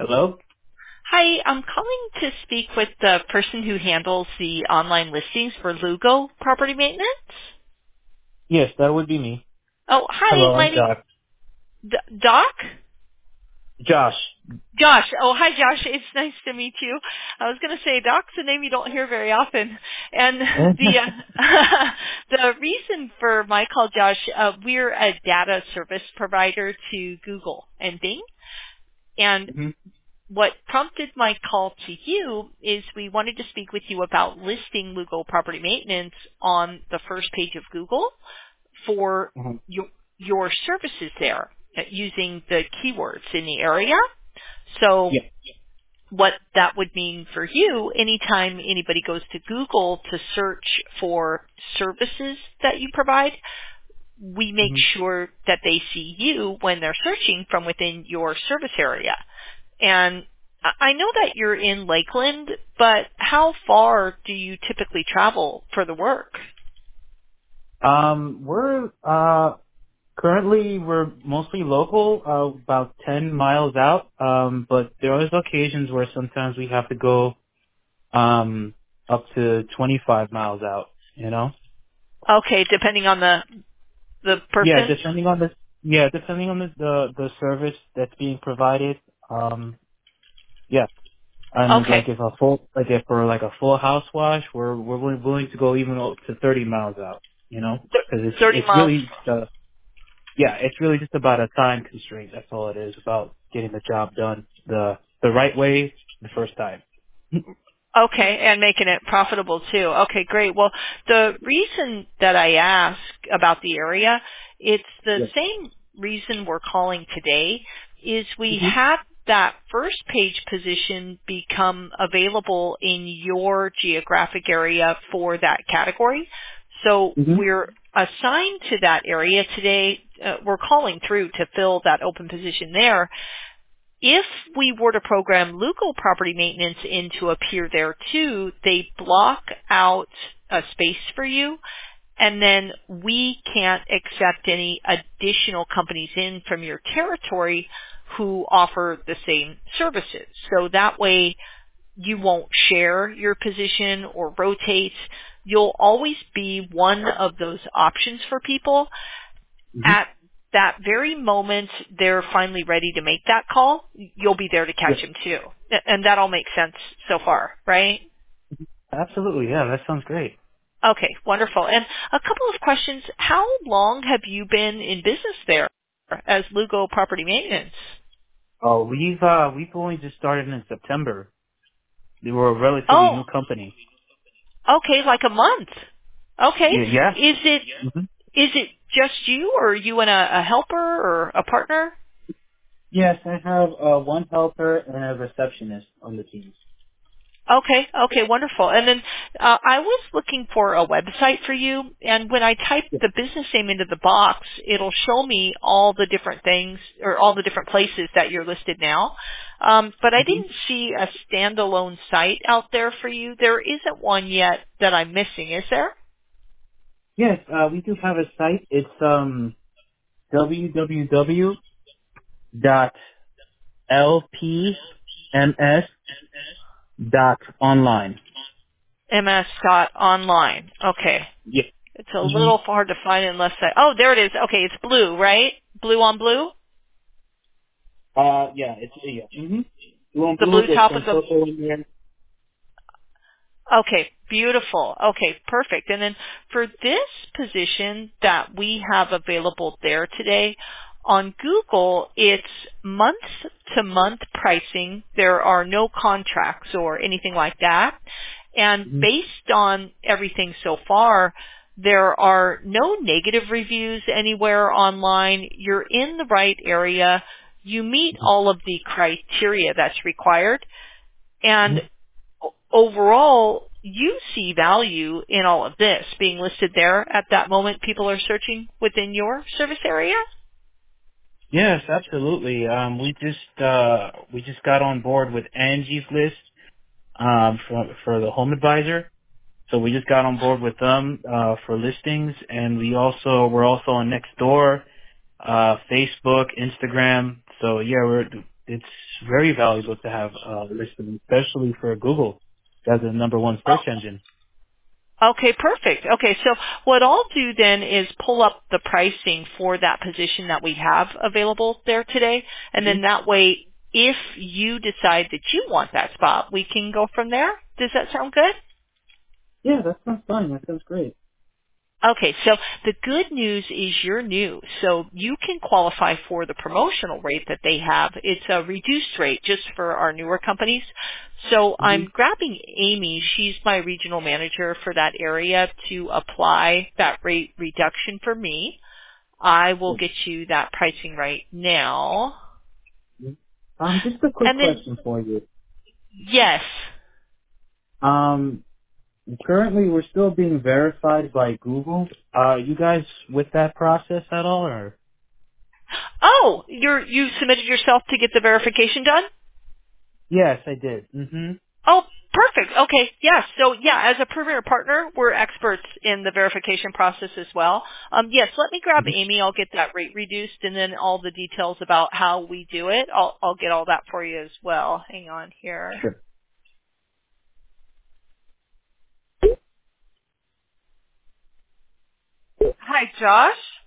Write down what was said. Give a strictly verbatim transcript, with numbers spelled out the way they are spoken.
Hello? Hi, I'm calling to speak with the person who handles the online listings for Lugo Property Maintenance. Yes, that would be me. Oh, hi, Hello, my I'm name Doc. D- Doc. Josh. Josh. Oh, hi, Josh. It's nice to meet you. I was going to say Doc's a name you don't hear very often, and the uh, the reason for my call, Josh, uh, we're a data service provider to Google and Bing, and hmm what prompted my call to you is we wanted to speak with you about listing Lugo Property Maintenance on the first page of Google for hmm your, your services there uh, using the keywords in the area. So Yeah. what that would mean for you, anytime anybody goes to Google to search for services that you provide, we make hmm sure that they see you when they're searching from within your service area. And I I know that you're in Lakeland, but how far do you typically travel for the work? Um, we're, uh, currently we're mostly local, uh, about ten miles out, um, but there are occasions where sometimes we have to go, um, up to twenty-five miles out, you know? Okay, depending on the the Yeah, person. depending on the, yeah, depending on the, the, the service that's being provided, um, yeah. And Okay, like if a full, like if for like a full house wash, we're we're willing willing to go even up to thirty miles out, you know, Th- because it's thirty it's miles. really uh yeah, it's really just about a time constraint. That's all it is, about getting the job done the the right way the first time. Okay, and making it profitable too. Okay, great. Well, the reason that I ask about the area, it's the Yes. same reason we're calling today, is we Mhm. had that first page position become available in your geographic area for that category. So Mhm. we're assigned to that area today. Uh, we're calling through to fill that open position there. If we were to program Lugo Property Maintenance in to appear there too, they block out a space for you, and then we can't accept any additional companies in from your territory who offer the same services. So that way you won't share your position or rotate. You'll always be one of those options for people. Mhm. At that very moment they're finally ready to make that call, you'll be there to Yeah. catch them too. And that all makes sense so far, right? Absolutely. Yeah, that sounds great. Okay, wonderful. And a couple of questions. How long have you been in business there as Lugo Property Maintenance? Oh, we've uh we've only just started in September. We were a relatively Oh, new company. okay, like a month. Okay. Yeah. Yeah. Is it Mhm. is it just you, or are you and a, a helper or a partner? Yes, I have uh one helper and a receptionist on the team. Okay, okay, wonderful. And then uh, I was looking for a website for you, and when I type Yeah. the business name into the box, it'll show me all the different things or all the different places that you're listed now. Um, but I Mhm. didn't see a standalone site out there for you. There isn't one yet that I'm missing, is there? Yes, uh, we do have a site. It's um w w w dot l p m s dot online. M S dot online. Okay. Yeah. It's a hmm little hard to find unless I, oh, there it is. Okay, it's blue, right? Blue on blue? Uh, yeah, it's yeah. hmm Blue and The blue blue with top of some the purple in there. Okay, beautiful. Okay, perfect. And then for this position that we have available there today, on Google, it's month to month pricing. There are no contracts or anything like that. And hmm based on everything so far, there are no negative reviews anywhere online. You're in the right area. You meet all of the criteria that's required. hmm And o- overall, you see value in all of this being listed there at that moment people are searching within your service area? Yes, absolutely. Um, we just uh we just got on board with Angie's List um for for the Home Advisor. So we just got on board with them uh for listings, and we also we're also on Nextdoor, uh, Facebook, Instagram. So yeah, we're it's very valuable to have uh, listed, especially for Google as the number one Oh, search engine. okay, perfect. Okay, so what I'll do then is pull up the pricing for that position that we have available there today, and Hmm. then that way, if you decide that you want that spot, we can go from there. Does that sound good? Yeah, that sounds fine. That sounds great. Okay, so the good news is you're new, so you can qualify for the promotional rate that they have. It's a reduced rate just for our newer companies. So Hmm. I'm grabbing Amy, she's my regional manager for that area, to apply that rate reduction for me. I will Cool. get you that pricing right now. Mhm. Um, just a quick And then, question for you. yes. Um, currently we're still being verified by Google. Uh, you guys with that process at all, or? Oh, you're, you submitted yourself to get the verification done? Yes, I did. Hmm. Oh, perfect. Okay. Yes. So yeah, as a Premier partner, we're experts in the verification process as well. Um, yes, let me grab Hmm. Amy. I'll get that rate reduced and then all the details about how we do it. I'll, I'll get all that for you as well. Hang on here. Sure. Hi, Josh.